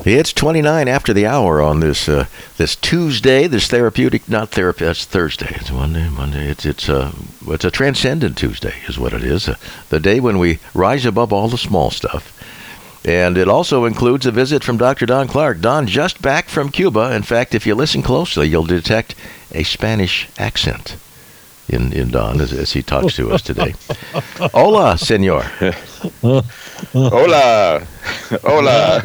It's 29 after the hour on this Tuesday. This therapeutic, not therapy. That's Thursday. It's Monday. It's a transcendent Tuesday, is what it is. The day when we rise above all the small stuff. And it also includes a visit from Dr. Don Clark. Don just back from Cuba. In fact, if you listen closely, you'll detect a Spanish accent in Don as he talks to us today. Hola, senor. Hola. Hola.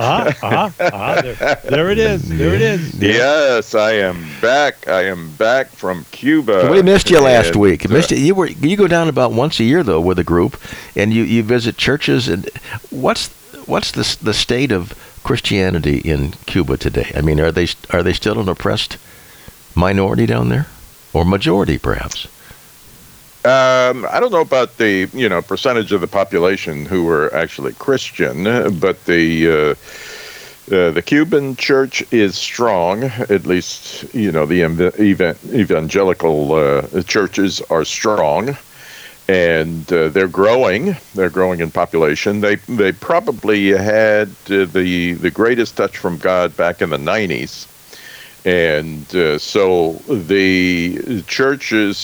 There it is. There it is. Yes, I am back. I am back from Cuba. We missed you last week. Missed you. You go down about once a year though with a group, and you visit churches. And what's the state of Christianity in Cuba today? I mean, are they still an oppressed minority down there, or majority perhaps? I don't know about the percentage of the population who are actually Christian, but the Cuban church is strong. At least the evangelical churches are strong, and they're growing. They're growing in population. They probably had the greatest touch from God back in the 90s. And so the churches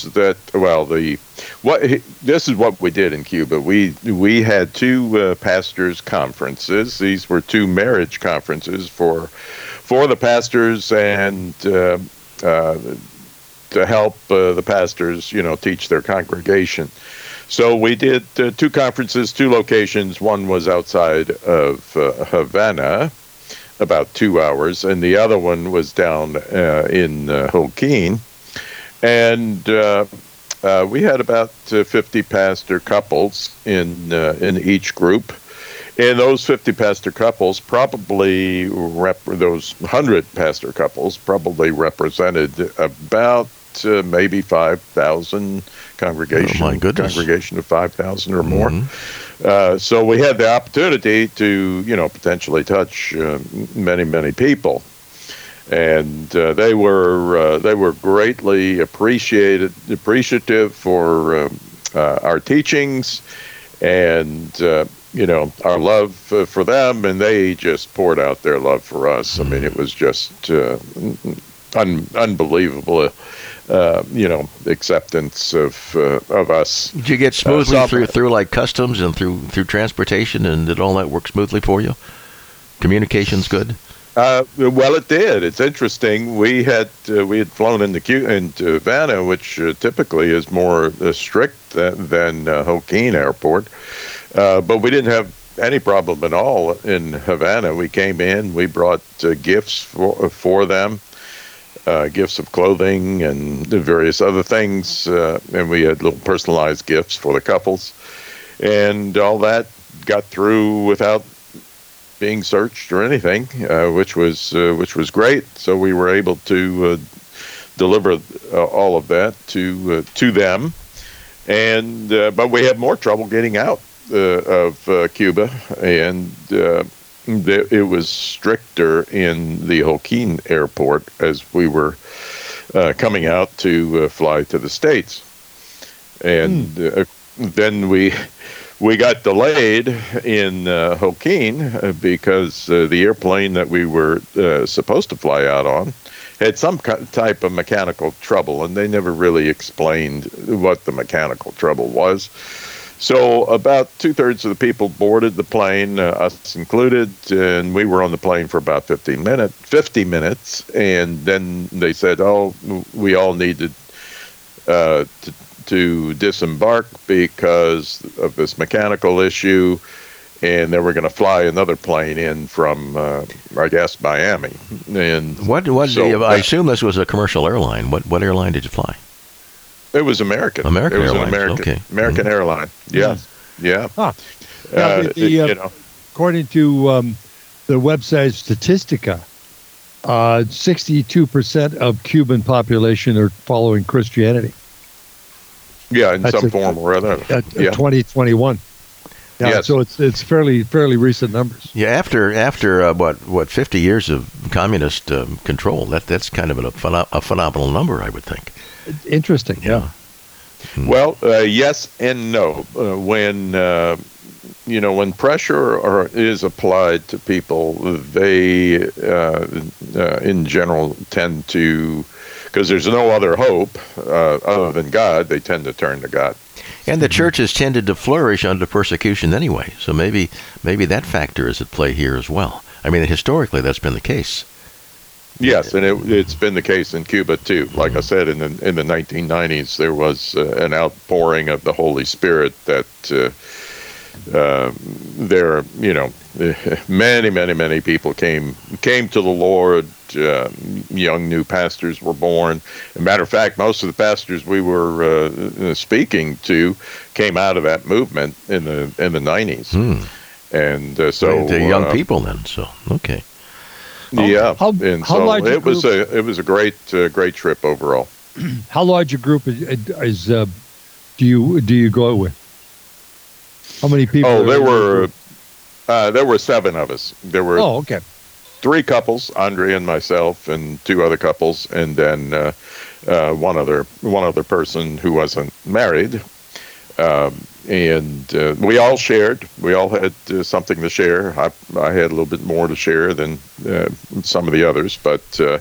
this is what we did in Cuba. We had two pastors' conferences. These were two marriage conferences for the pastors and to help the pastors, teach their congregation. So we did two conferences, two locations. One was outside of Havana, about 2 hours, and the other one was down in Joaquin. And we had about 50 pastor couples in each group. And those 50 pastor couples those 100 pastor couples probably represented about maybe 5,000 congregation. Oh my goodness. Congregation of 5,000 or more. Mm-hmm. So we had the opportunity to, potentially touch many people, and they were greatly appreciative for our teachings, and our love for them, and they just poured out their love for us. I mean, it was just unbelievable. Acceptance of us. Did you get smoothly through like customs and through transportation, and did all that work smoothly for you? Communication's good. Well, it did. It's interesting. We had flown into Havana, which typically is more strict than Joaquin Airport, but we didn't have any problem at all in Havana. We came in. We brought gifts for them. Gifts of clothing and various other things, and we had little personalized gifts for the couples, and all that got through without being searched or anything, which was great. So we were able to deliver all of that to them, and but we had more trouble getting out of Cuba, and it was stricter in the Joaquin airport as we were coming out to fly to the States. And then we got delayed in Joaquin because the airplane that we were supposed to fly out on had some type of mechanical trouble, and they never really explained what the mechanical trouble was. So about 2/3 of the people boarded the plane, us included, and we were on the plane for about 50 minutes, and then they said, we all needed to disembark because of this mechanical issue, and they were going to fly another plane in from, I guess, Miami. And I assume this was a commercial airline. What airline did you fly? It was American. American It was Airlines. an American airline. Yeah. Yeah. Huh. According to the website Statistica, 62% of Cuban population are following Christianity. Yeah, in some form or other. 2021. Yeah, yes. So it's fairly recent numbers. Yeah, after what 50 years of communist control, that's kind of a phenomenal number, I would think. Interesting. Yeah. Well, yes and no. When when pressure is applied to people, they, in general, tend to, because there's no other hope other than God, they tend to turn to God. And the church has tended to flourish under persecution anyway, so maybe that factor is at play here as well. I mean, historically, that's been the case. Yes, and it's been the case in Cuba too. Like I said, in the 1990s, there was an outpouring of the Holy Spirit that many people came to the Lord. Young new pastors were born. As a matter of fact, most of the pastors we were speaking to came out of that movement in the 90s. And so they're young people then. So okay. Yeah, How large it was a great trip overall. How large a group is do you go with? How many people? Oh, there were 7 of us. There were 3 couples, Andre and myself, and 2 other couples, and then one other person who wasn't married. And we all shared. We all had something to share. I had a little bit more to share than some of the others, but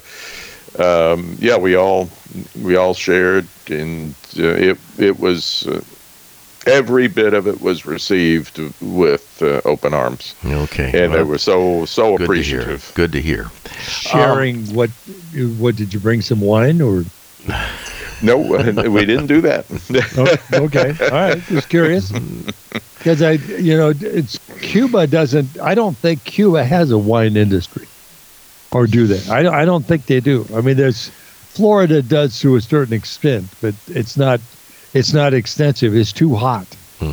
we all shared, and it was every bit of it was received with open arms. Okay, and they were so good appreciative. Good to hear. Sharing what did you bring, some wine or? No, we didn't do that. Okay, all right. Just curious, because it's Cuba doesn't. I don't think Cuba has a wine industry, or do they? I don't think they do. I mean, Florida does to a certain extent, but it's not extensive. It's too hot.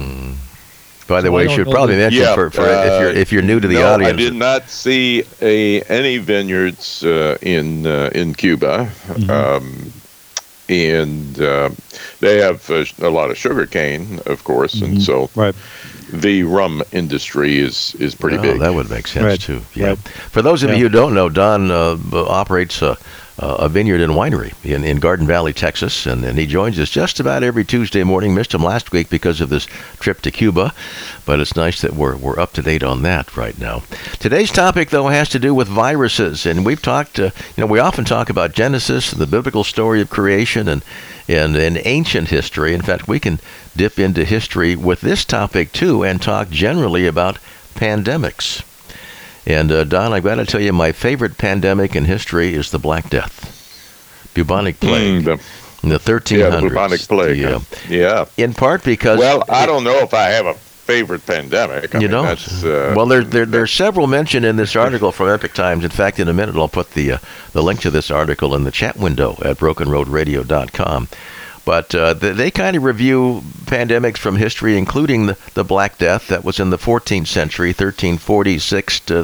By the way, you should probably mention if you're new to the audience. I did not see any vineyards in Cuba. Mm-hmm. And they have a lot of sugar cane, of course, and so the rum industry is pretty big. That would make sense too. Yeah. Right. For those of you who don't know, Don operates a vineyard and winery in Garden Valley, Texas, and he joins us just about every Tuesday morning. Missed him last week because of this trip to Cuba, but it's nice that we're up to date on that right now. Today's topic, though, has to do with viruses, and we've talked. We often talk about Genesis, the biblical story of creation, and ancient history. In fact, we can dip into history with this topic too, and talk generally about pandemics. And Don, I've got to tell you, my favorite pandemic in history is the Black Death, bubonic plague, in the 1300s. Yeah, the bubonic plague. Yeah. In part because... Well, I don't know if I have a favorite pandemic. You don't? Well, there's several mentioned in this article from Epic Times. In fact, in a minute, I'll put the link to this article in the chat window at brokenroadradio.com. But they kind of review pandemics from history, including the Black Death that was in the 14th century, 1346 to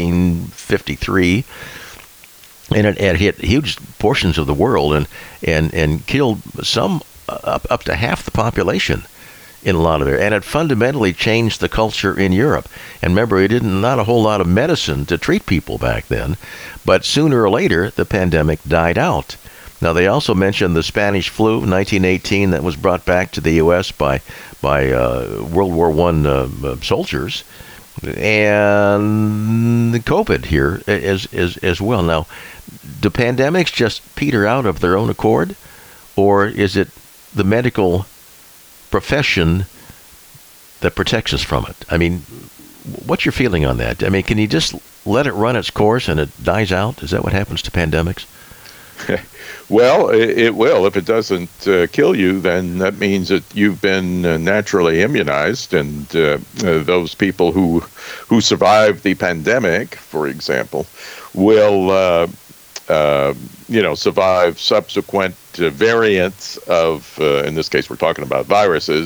1353. And it hit huge portions of the world and killed some up to half the population in a lot of it. And it fundamentally changed the culture in Europe. And remember, not a whole lot of medicine to treat people back then. But sooner or later, the pandemic died out. Now, they also mentioned the Spanish flu, 1918, that was brought back to the U.S. by World War I soldiers, and the COVID here as well. Now, do pandemics just peter out of their own accord, or is it the medical profession that protects us from it? I mean, what's your feeling on that? I mean, can you just let it run its course and it dies out? Is that what happens to pandemics? Well, it will. If it doesn't kill you, then that means that you've been naturally immunized, and those people who survive the pandemic, for example, will survive subsequent variants of, in this case, we're talking about viruses.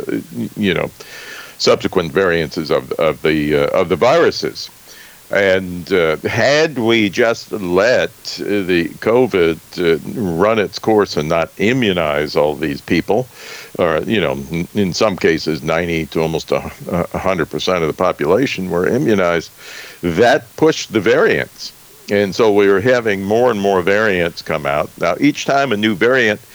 Subsequent variants of the viruses. And had we just let the COVID run its course and not immunize all these people, or in some cases 90 to almost 100% of the population were immunized, that pushed the variants. And so we were having more and more variants come out. Now, each time a new variant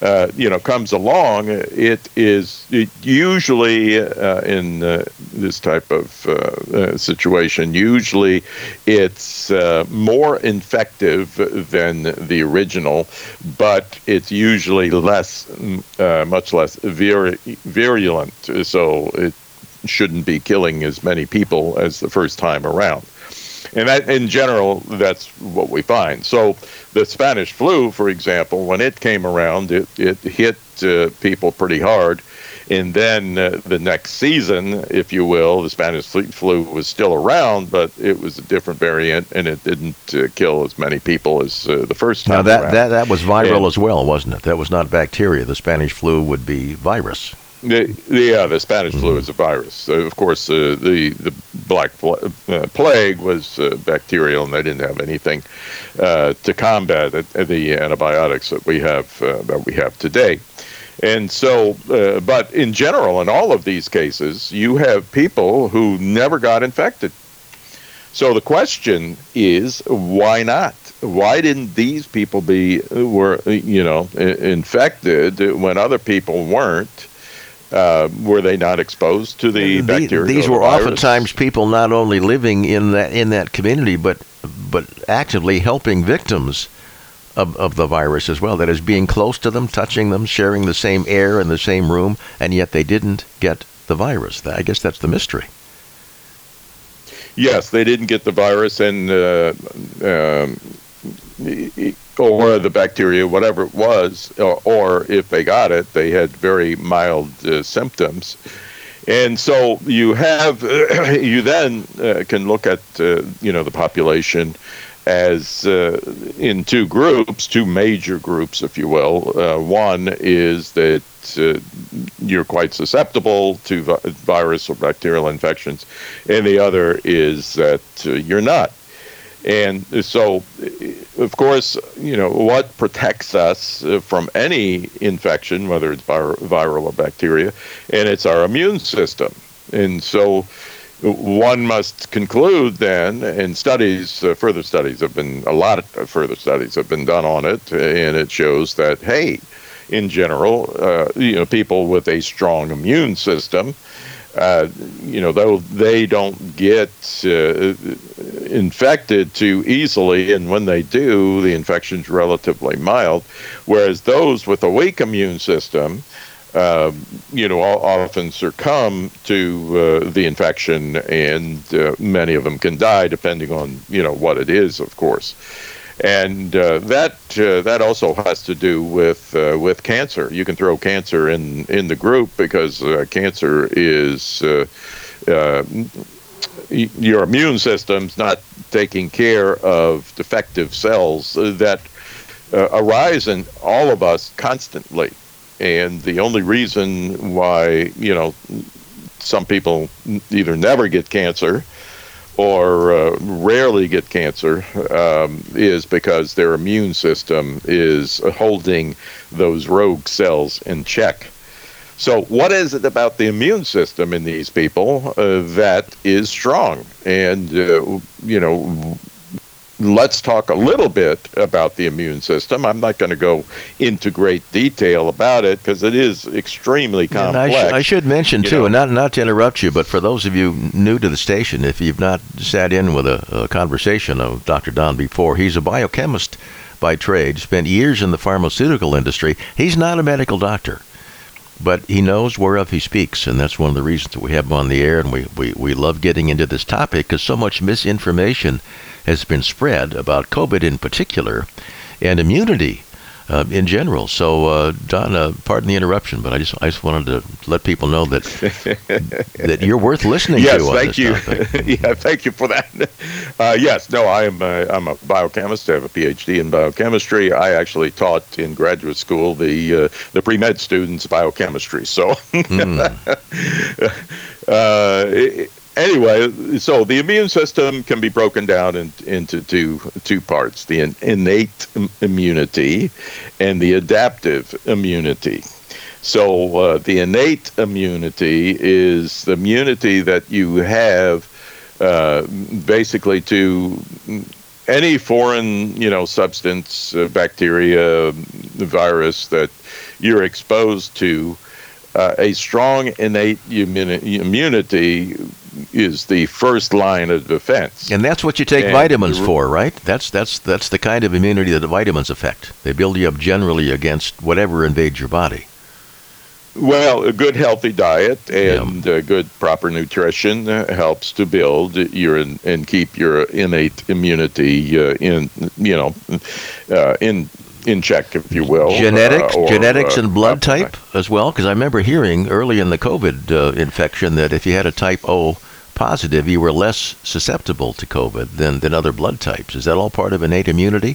comes along, it usually in this type of situation, usually it's more infective than the original, but it's usually much less virulent, so it shouldn't be killing as many people as the first time around. And that, in general, that's what we find. So the Spanish flu, for example, when it came around, it hit people pretty hard. And then the next season, if you will, the Spanish flu was still around, but it was a different variant, and it didn't kill as many people as the first time around. That was viral as well, wasn't it? That was not bacteria. The Spanish flu would be virus. The Spanish flu is a virus. Of course, the Black Plague was bacterial, and they didn't have anything to combat it, the antibiotics that we have today. And so, but in general, in all of these cases, you have people who never got infected. So the question is, why not? Why didn't these people were infected when other people weren't? Were they not exposed to the bacteria? These were oftentimes people not only living in that community, but actively helping victims of the virus as well. That is, being close to them, touching them, sharing the same air in the same room, and yet they didn't get the virus. I guess that's the mystery. Yes, they didn't get the virus, and or the bacteria, whatever it was, or if they got it, they had very mild symptoms. And so you then can look at the population as in two major groups, if you will. One is that you're quite susceptible to virus or bacterial infections, and the other is that you're not. And so, of course, what protects us from any infection, whether it's viral or bacteria, and it's our immune system. And so one must conclude then, and further studies have been done on it, and it shows that, hey, in general, people with a strong immune system, though they don't get infected too easily, and when they do, the infection's relatively mild, whereas those with a weak immune system, often succumb to the infection, and many of them can die, depending on what it is, of course. And that also has to do with cancer. You can throw cancer in the group because cancer is your immune system's not taking care of defective cells that arise in all of us constantly. And the only reason why some people either never get cancer or rarely get cancer is because their immune system is holding those rogue cells in check. So what is it about the immune system in these people that is strong? And, let's talk a little bit about the immune system. I'm not going to go into great detail about it because it is extremely complex. And I should mention, too, and not to interrupt you, but for those of you new to the station, if you've not sat in with a conversation of Dr. Don before, he's a biochemist by trade, spent years in the pharmaceutical industry. He's not a medical doctor, but he knows whereof he speaks, and that's one of the reasons that we have him on the air, and we love getting into this topic because so much misinformation has been spread about COVID in particular and immunity in general. So, Don, pardon the interruption, but I just wanted to let people know that that you're worth listening to. On thank this you. Topic. Yeah, thank you for that. I'm a biochemist. I have a PhD in biochemistry. I actually taught in graduate school the pre-med students biochemistry. So. Anyway, so the immune system can be broken down into two parts: the innate immunity and the adaptive immunity. So the innate immunity is the immunity that you have basically to any foreign, substance, bacteria, virus that you're exposed to a strong innate immunity is the first line of defense. And that's what you take vitamins for, right? That's the kind of immunity that the vitamins affect. They build you up generally against whatever invades your body. Well, a good healthy diet and good proper nutrition helps to build your and keep your innate immunity in check, if you will. Genetics and blood type as well, because I remember hearing early in the COVID infection that if you had a type O positive, you were less susceptible to COVID than other blood types. Is that all part of innate immunity?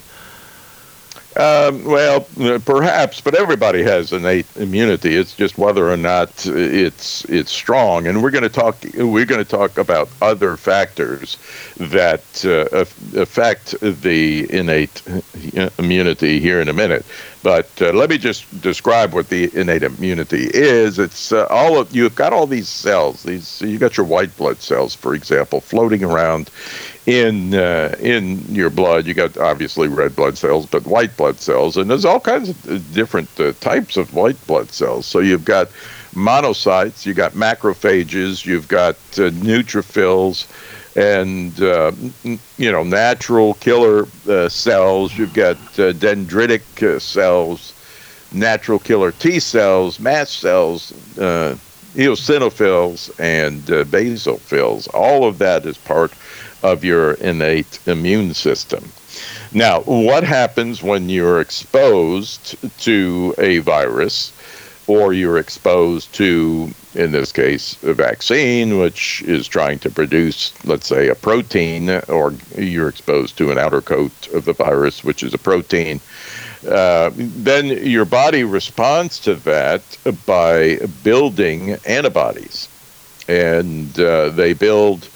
Well, perhaps, but everybody has innate immunity. It's just whether or not it's strong. And we're going to talk about other factors that affect the innate immunity here in a minute. But let me just describe what the innate immunity is. It's you've got all these cells. You got your white blood cells, for example, floating around in your blood. You got obviously red blood cells, but white blood cells, and there's all kinds of different types of white blood cells. So you've got monocytes, you got macrophages, you've got neutrophils, and natural killer cells. You've got dendritic cells, natural killer T cells, mast cells, eosinophils, and basophils. All of that is part of your innate immune system. Now, what happens when you're exposed to a virus, or you're exposed to, in this case, a vaccine, which is trying to produce, let's say, a protein, or you're exposed to an outer coat of the virus, which is a protein? Then your body responds to that by building antibodies, and they build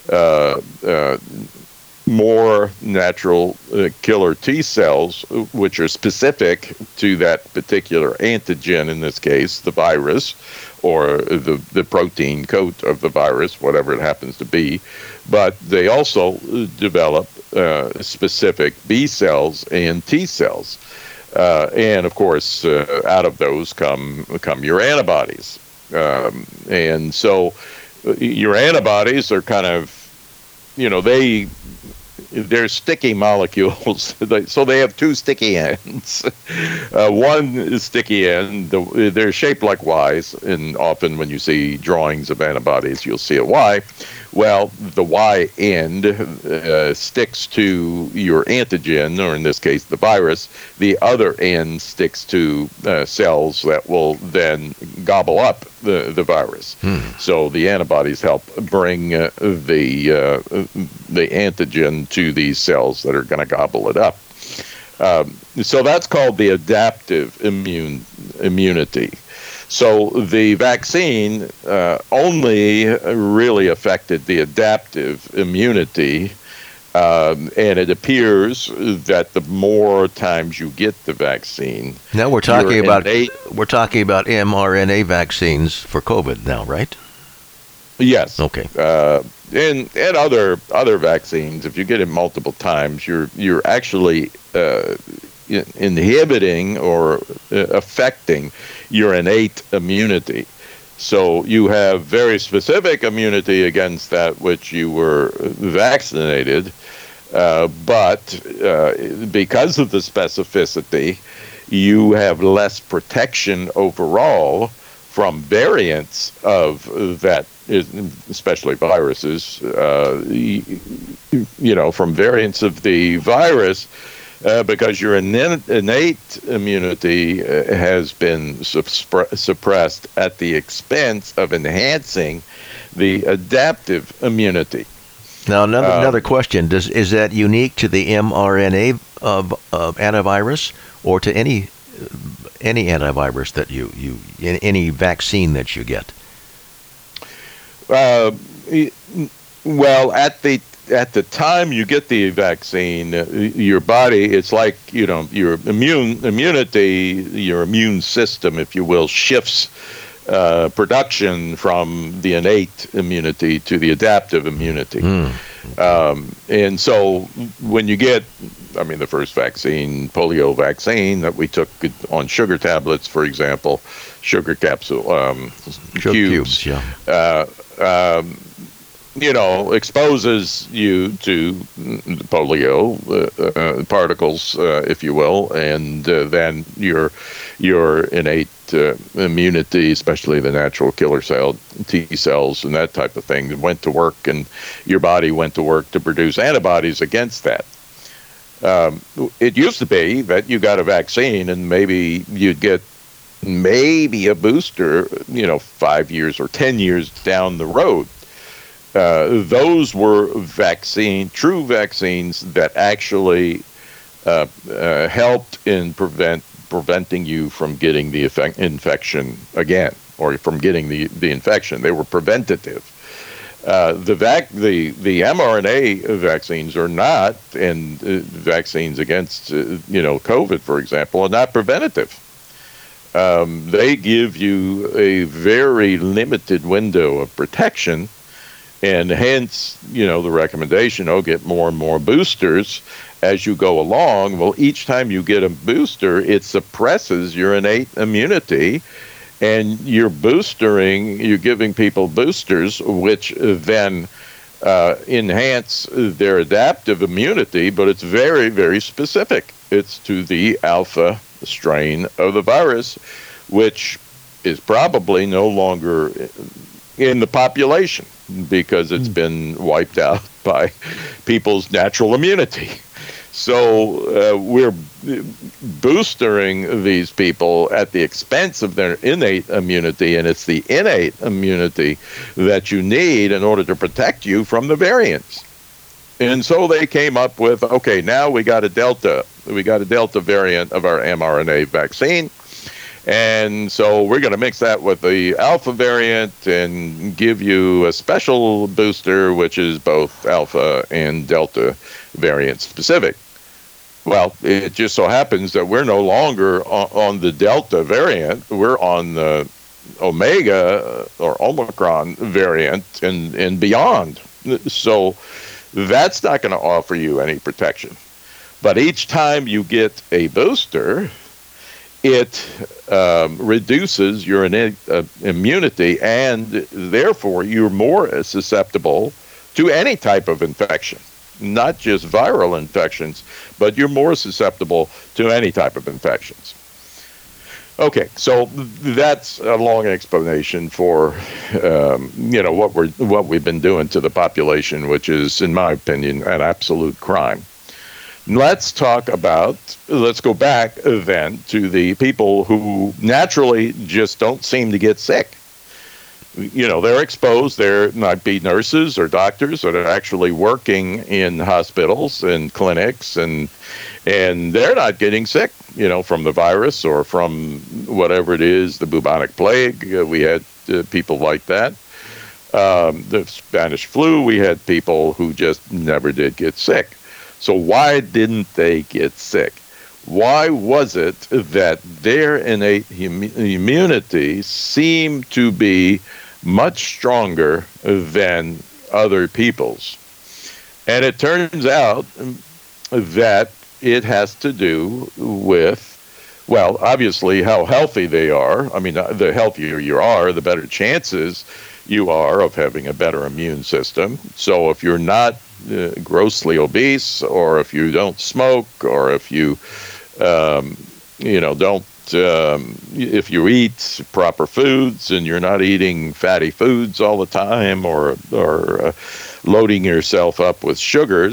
more natural killer T cells, which are specific to that particular antigen, in this case, the virus, or the protein coat of the virus, whatever it happens to be. But they also develop specific B cells and T cells. And, of course, out of those come your antibodies. And so your antibodies are kind of, they're sticky molecules. So they have two sticky ends. One sticky end, they're shaped like Ys, and often when you see drawings of antibodies, you'll see a Y. Well, the Y end sticks to your antigen, or in this case, the virus. The other end sticks to cells that will then gobble up the virus. So the antibodies help bring the antigen to these cells that are going to gobble it up. So that's called the adaptive immunity. So the vaccine only really affected the adaptive immunity, and it appears that the more times you get the vaccine, now we're talking about mRNA vaccines for COVID now, right? Yes. Okay. And other vaccines, if you get it multiple times, you're actually inhibiting or affecting your innate immunity. So you have very specific immunity against that which you were vaccinated, but because of the specificity, you have less protection overall from variants of that, especially viruses, from variants of the virus, because your innate immunity has been suppressed at the expense of enhancing the adaptive immunity. Now, another question: is that unique to the mRNA of antivirus, or to any antivirus that any vaccine that you get? Well, at the time you get the vaccine, your body, it's like, your immunity, your immune system, if you will, shifts production from the innate immunity to the adaptive immunity. And so when you get I mean, the first vaccine, polio vaccine, that we took on sugar tablets, for example, sugar capsule cubes. Yeah. Exposes you to polio particles, if you will, and then your innate immunity, especially the natural killer cell, T cells, and that type of thing, went to work, and your body went to work to produce antibodies against that. It used to be that you got a vaccine, and maybe you'd get a booster, 5 years or 10 years down the road. Those were true vaccines that actually helped in preventing you from getting the infection again, or from getting the infection. They were preventative. The mRNA vaccines are not, and vaccines against COVID, for example, are not preventative. They give you a very limited window of protection. And hence, the recommendation, get more and more boosters as you go along. Well, each time you get a booster, it suppresses your innate immunity, and you're giving people boosters, which then enhance their adaptive immunity, but it's very, very specific. It's to the alpha strain of the virus, which is probably no longer in the population, because it's been wiped out by people's natural immunity. So we're boostering these people at the expense of their innate immunity, and it's the innate immunity that you need in order to protect you from the variants. And so they came up with, okay, now we got a Delta variant of our mRNA vaccine. And so we're going to mix that with the alpha variant and give you a special booster, which is both alpha and delta variant specific. Well, it just so happens that we're no longer on the delta variant. We're on the omega or Omicron variant and beyond. So that's not going to offer you any protection. But each time you get a booster, it reduces your innate immunity, and therefore you're more susceptible to any type of infection, not just viral infections, but you're more susceptible to any type of infections. Okay, so that's a long explanation for what we've been doing to the population, which is, in my opinion, an absolute crime. Let's go back then to the people who naturally just don't seem to get sick. They're exposed. There might be nurses or doctors that are actually working in hospitals and clinics, and they're not getting sick, from the virus or from whatever it is, the bubonic plague. We had people like that. The Spanish flu, we had people who just never did get sick. So why didn't they get sick? Why was it that their innate immunity seemed to be much stronger than other people's? And it turns out that it has to do with, well, obviously how healthy they are. I mean, the healthier you are, the better chances you are of having a better immune system. So if you're not grossly obese, or if you don't smoke, or if you if you eat proper foods and you're not eating fatty foods all the time, or loading yourself up with sugar,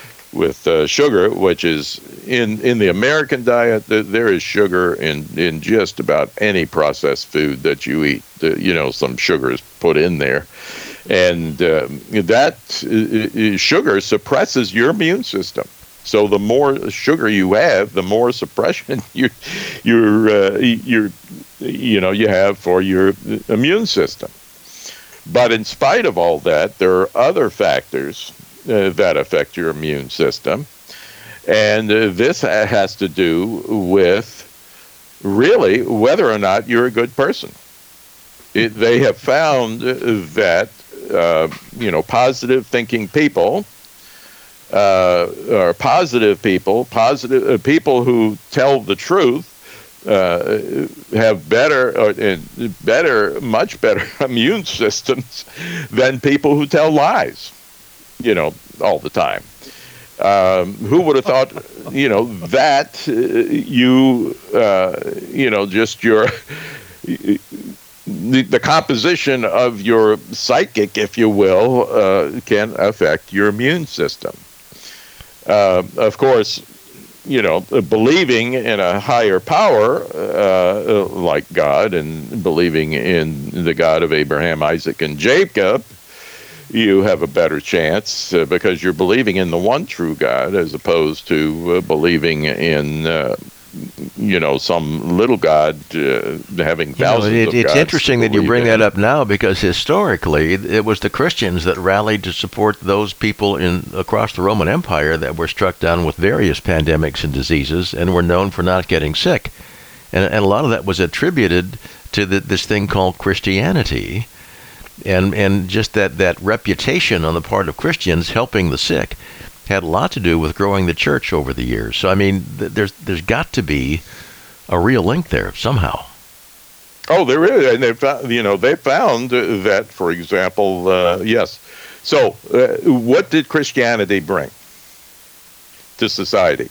which is in the American diet, there is sugar in just about any processed food that you eat. Some sugar is put in there. And that sugar suppresses your immune system. So the more sugar you have, the more suppression you have for your immune system. But in spite of all that, there are other factors that affect your immune system, and this has to do with really whether or not you're a good person. They have found that positive thinking people are positive people, people who tell the truth, have much better immune systems than people who tell lies, all the time. Who would have thought, that just your the composition of your psychic, if you will, can affect your immune system. Of course, believing in a higher power like God, and believing in the God of Abraham, Isaac, and Jacob, you have a better chance because you're believing in the one true God as opposed to believing in some little God having thousands of gods. It's interesting that you bring that up now, because historically it was the Christians that rallied to support those people across the Roman Empire that were struck down with various pandemics and diseases and were known for not getting sick. And a lot of that was attributed to this thing called Christianity, and just that reputation on the part of Christians helping the sick had a lot to do with growing the church over the years. So, I mean, there's got to be a real link there somehow. Oh, there is, and they found that, for example, yes. So, what did Christianity bring to society?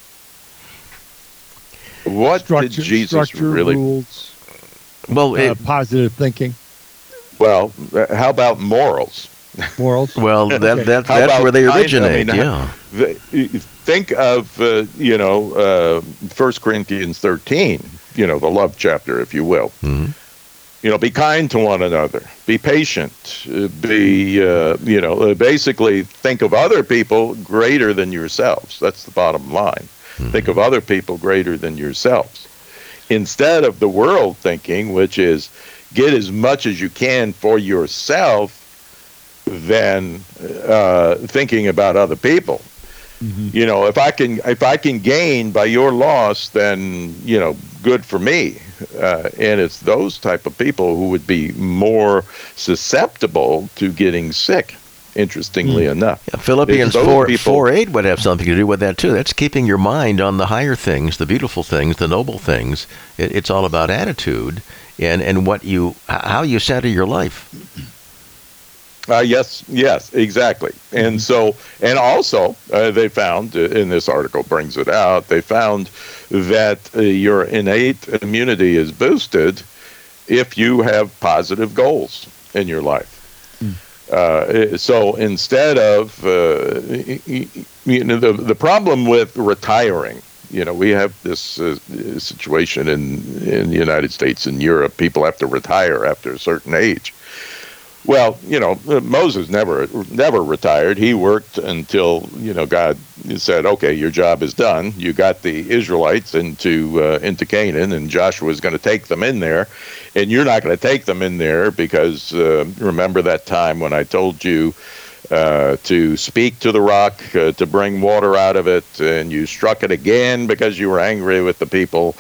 What did Jesus really? Rules, well, positive thinking. Well, how about morals? Morals. Well, that's where they originate. Think of 1 Corinthians 13. The love chapter, if you will. Mm-hmm. Be kind to one another. Be patient. Basically think of other people greater than yourselves. That's the bottom line. Mm-hmm. Think of other people greater than yourselves, instead of the world thinking, which is get as much as you can for yourself than thinking about other people. Mm-hmm. If I can gain by your loss, then good for me. And it's those type of people who would be more susceptible to getting sick. Interestingly enough, Philippians 4:8 would have something to do with that too. That's keeping your mind on the higher things, the beautiful things, the noble things. It's all about attitude and how you center your life. Yes, exactly. And so, and also, they found, in this article brings it out, they found that your innate immunity is boosted if you have positive goals in your life. So instead of, the problem with retiring, we have this situation in the United States and Europe. People have to retire after a certain age. Well, Moses never retired. He worked until, God said, okay, your job is done. You got the Israelites into Canaan, and Joshua is going to take them in there. And you're not going to take them in there because remember that time when I told you to speak to the rock to bring water out of it, and you struck it again because you were angry with the people.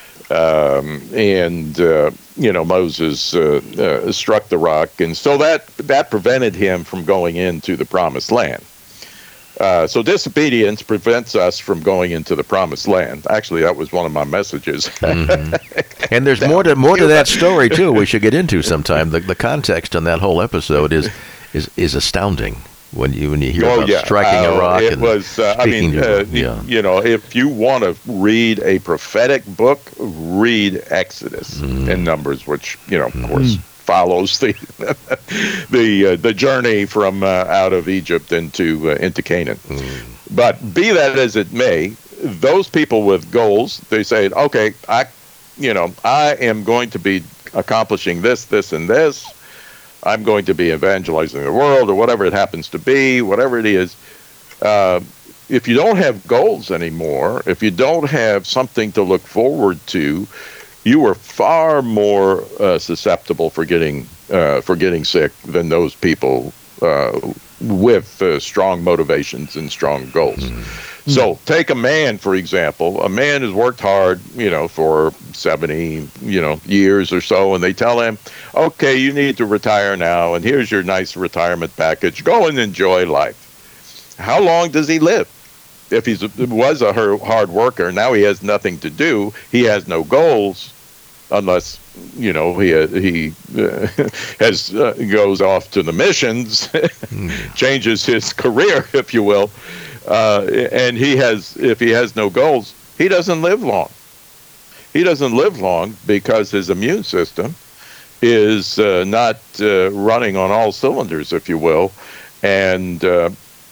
Moses struck the rock, and so that prevented him from going into the promised land. So disobedience prevents us from going into the promised land. Actually, that was one of my messages. Mm-hmm. And there's more to that story too. We should get into sometime. The context on that whole episode is astounding. When you hear about striking a rock and speaking if you want to read a prophetic book, read Exodus and Numbers, which of course follows the journey from out of Egypt into Canaan. But be that as it may, those people with goals, they say, okay, I am going to be accomplishing this, and this. I'm going to be evangelizing the world, or whatever it happens to be, whatever it is. If you don't have goals anymore, if you don't have something to look forward to, you are far more susceptible for getting sick than those people with strong motivations and strong goals. Mm-hmm. So take a man, for example. A man has worked hard, for 70, years or so, and they tell him, okay, you need to retire now, and here's your nice retirement package. Go and enjoy life. how long does he live? If he was a hard worker, now he has nothing to do. He has no goals, unless he has goes off to the missions, changes his career, if you will, and if he has no goals, he doesn't live long. He doesn't live long because his immune system is not running on all cylinders, if you will, and I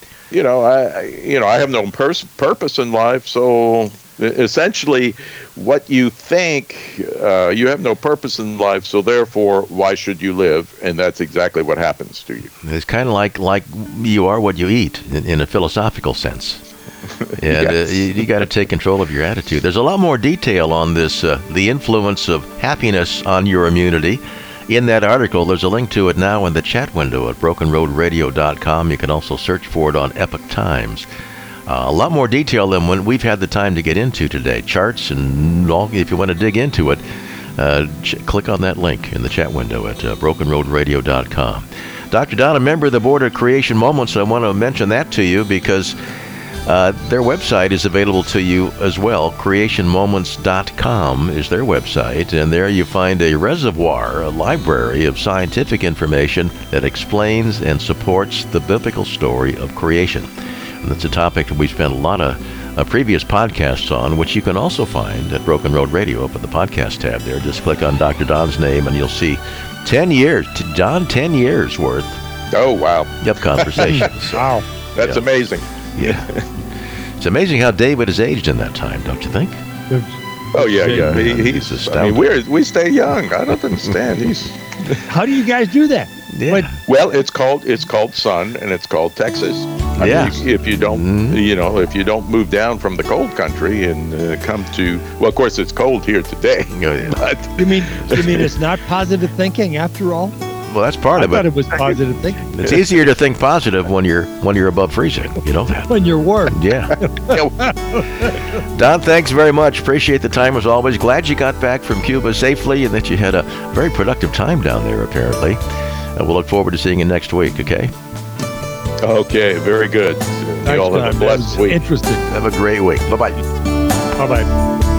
have no purpose in life, so essentially what you think, you have no purpose in life, so therefore why should you live? And that's exactly what happens to you. It's kind of like you are what you eat in a philosophical sense. And Yes. you got to take control of your attitude. There's a lot more detail on this, the influence of happiness on your immunity. In that article, there's a link to it now in the chat window at brokenroadradio.com. You can also search for it on Epoch Times. A lot more detail than when we've had the time to get into today. Charts and all. If you want to dig into it, click on that link in the chat window at brokenroadradio.com. Dr. Don, a member of the Board of Creation Moments, I want to mention that to you because their website is available to you as well. CreationMoments.com is their website, and there you find a reservoir, a library of scientific information that explains and supports the biblical story of creation. And that's a topic that we spent a lot of previous podcasts on, which you can also find at Broken Road Radio up at the podcast tab there. Just click on Dr. Don's name, and you'll see 10 years, Don, 10 years worth Oh, wow. of conversations. So, Wow. That's Yeah. amazing. yeah. It's amazing how David has aged in that time, don't you think? Oh, yeah. It's He's, astounding. we stay young. I don't understand. How do you guys do that? Yeah. But Well, it's called Sun, and it's called Texas. I Yeah. mean, if you don't, if you don't move down from the cold country and come to, well, of course, it's cold here today. Oh, yeah. But you mean it's not positive thinking after all? Well, that's part I of thought it. it was positive thinking It's easier to think positive when you're above freezing. You know that. when you're warm. Yeah. Don, thanks very much. Appreciate the time as always. Glad you got back from Cuba safely and that you had a very productive time down there, apparently. We'll look forward to seeing you next week, okay? okay, very good. You Thanks, all have Don. a That blessed was week. interesting. Have a great week. Bye-bye. Bye bye.